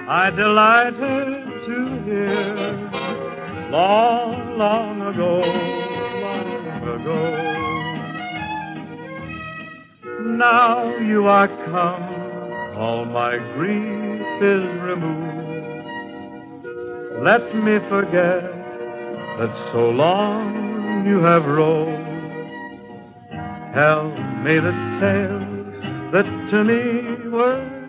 I delighted to hear long, long ago, long ago. Now you are come, all my grief is removed. Let me forget that so long you have roved. Tell me the tales that to me were